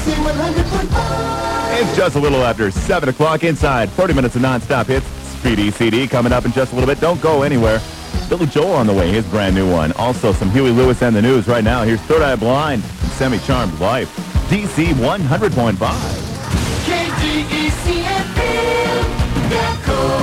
DC 100.5. It's just a little after 7 o'clock inside. 40 minutes of non-stop hits. Speedy CD coming up in just a little bit. Don't go anywhere. Billy Joel on the way, his brand new one. Also, some Huey Lewis and the news right now. Here's Third Eye Blind and Semi-Charmed Life. DC 100.5. KDEC FM.